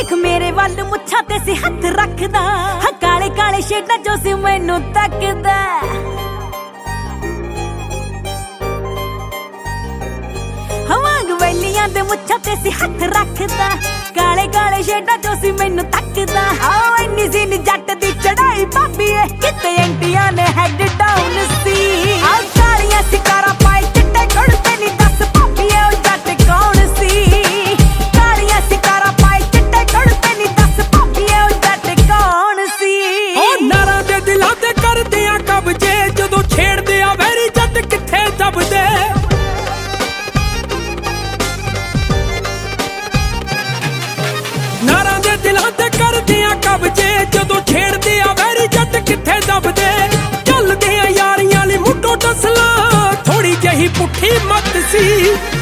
देख मेरे वाल मुच्छां ते सी हथ रखदा, हाँ काले काले शेडां चों सी मैनू तकदा। वांग वैलियां दे मुच्छां ते सी हथ रखदा, काले काले शेडां चों सी मैनू तकदा। आओ इन्नी सीन जट दी चढ़ाई भाभीए, किते एंटियां ने हैड डाउन सी। आ कालियां सिकारा पाए चिट्टे कुड़ते नी, दस भाभीए ओ जट कौन सी। कालियां सिकारा पाए चिट्टे कुड़ते नी, दस भाभीए ओ जट कौन सी। ओ नारां दे दिलां ते करदे आ कब्जे, जदों छेड़दे आ वैरी जट किथे दबदे। नारां दे दिलां ते करदे आ कब्जे, जदों छेड़दे आ वैरी जट किथे दबदे। चलदे आ यारियां ली मुੱਢੋਂ टसला, थोड़ी जही पुट्ठी मत सी।